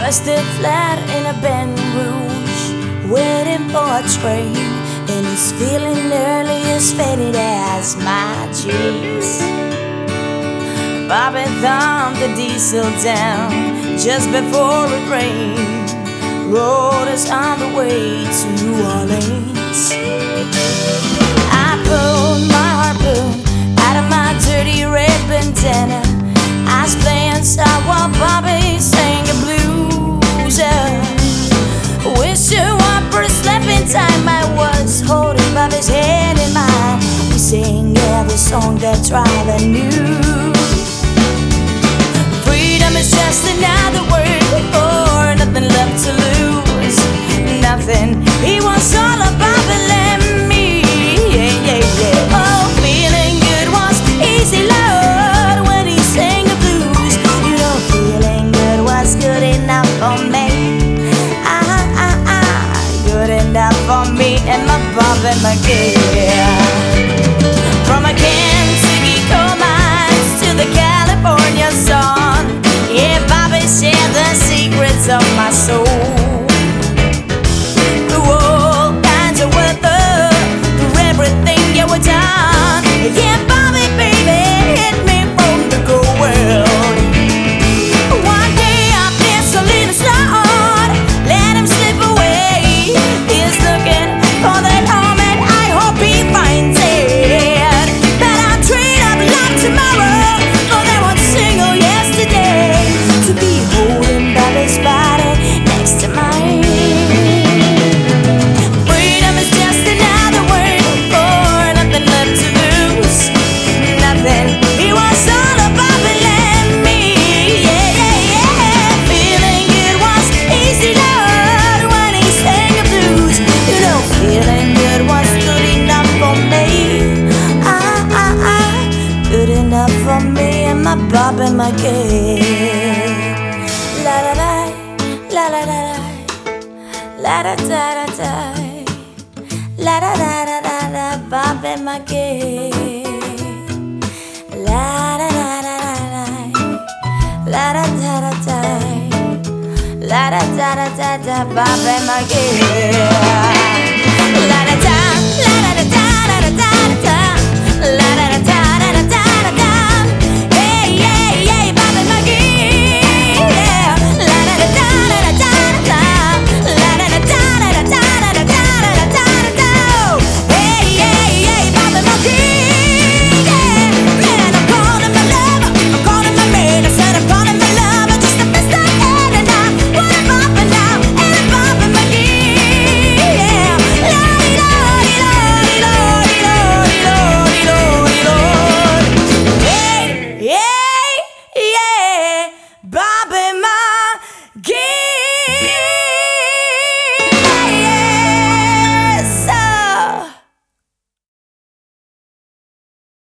busted flat in a Baton Rouge, waiting for a train, and he's feeling nearly as faded as my jeans. Bobby thumbed the diesel down just before it rained, rode us on the way to New Orleans. I pulled my harpoon out of my dirty red bandana. I was playing soft while Bobby sang the blues. Wish you weren't for a slapping time. I was holding Bobby's hand in mine. We sang every song that Driver knew. Freedom is just another word for nothing left to lose. Nothing. He was all about believing me. Yeah, yeah, yeah. Oh, feeling good was easy, Lord, when he sang the blues. You know, feeling good was good enough for me. Good enough for me and my Bobby McGee. From a Kentucky coal mines to the California sun, yeah, Bobby shared the secrets of my soul. Through all kinds of weather, through everything you were done, yeah, Bobby, baby, hit me from the cold world. One day I feel so little Lord, let him slip away. He's looking for that home and I hope he finds it. But I'll trade up like tomorrow for that one single yesterday, to be holding Bobby's body next to mine. Freedom is just another word for nothing left to lose. Nothing. He was all about believing me. Yeah, yeah, yeah. Feeling good was easy, Lord, when he sang the blues. You know, feeling good was good enough for me. Good enough for me and my Bobby McGee. La la la, la la la la, la da da da da, la da da da da da, Bobby McGee. La da da da da da, la da da da da, la da da da da, Bobby McGee.